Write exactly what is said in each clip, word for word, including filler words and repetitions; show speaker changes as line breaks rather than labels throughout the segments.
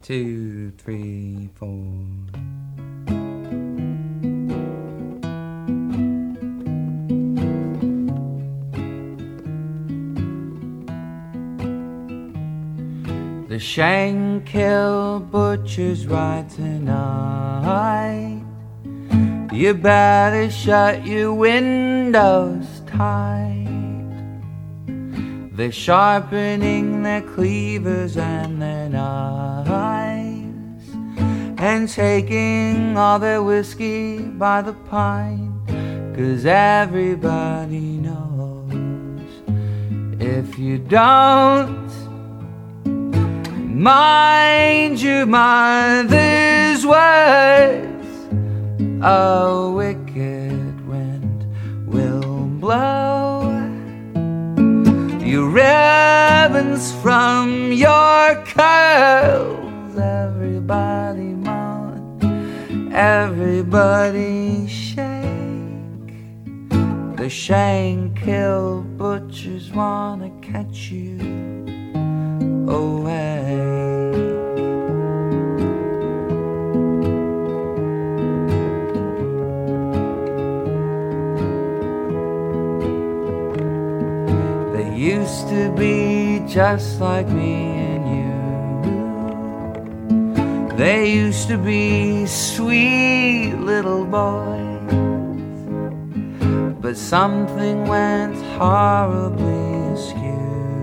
Two, three, four. The Shankill Butcher's right tonight. You better shut your windows tight. They're sharpening their cleavers and their knives, and taking all their whiskey by the pint. 'Cause everybody knows if you don't mind your mother's words, a wicked wind will blow your ribbons from your curls. Everybody moan, everybody shake. The Shankill Butchers wanna catch you away. They used to be just like me and you. They used to be sweet little boys, but something went horribly askew.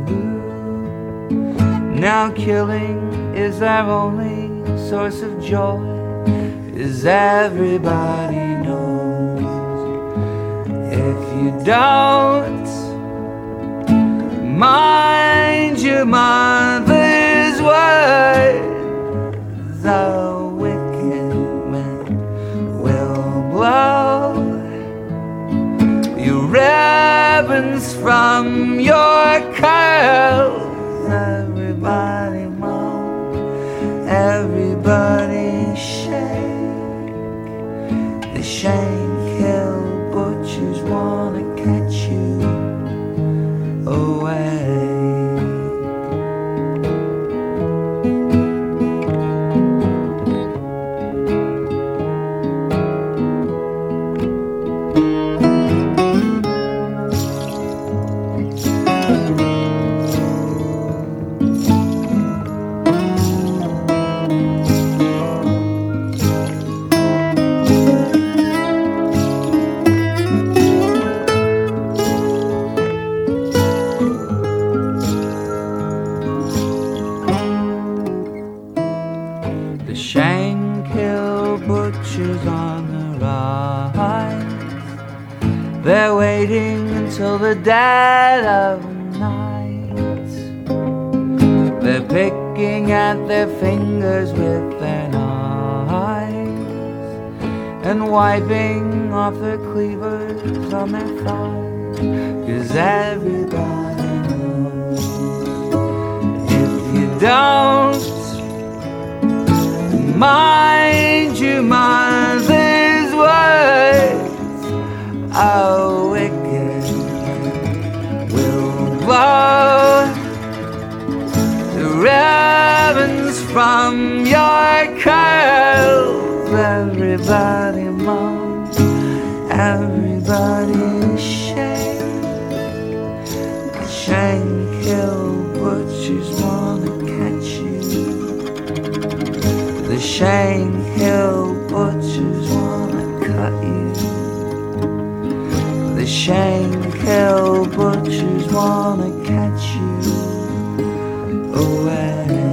Now killing is their only source of joy, as everybody knows. If you don't mind your mother's words, a wicked wind will blow your ribbons from your curls. Everybody moan, everybody shake. The Shankill Butchers wanna catch you away. The Shankill Butchers on the rise. They're waiting until the dead of night. They're picking at their fingers with their knives, and wiping off their cleavers on their thighs. 'Cause everybody knows if you don't mind your mother's words, a wicked wind will blow the ribbons from your curls. Everybody moan, everybody shake. The Shankill Butchers wanna catch you. The Shankill Butchers wanna cut you. The Shankill Butchers wanna catch you away.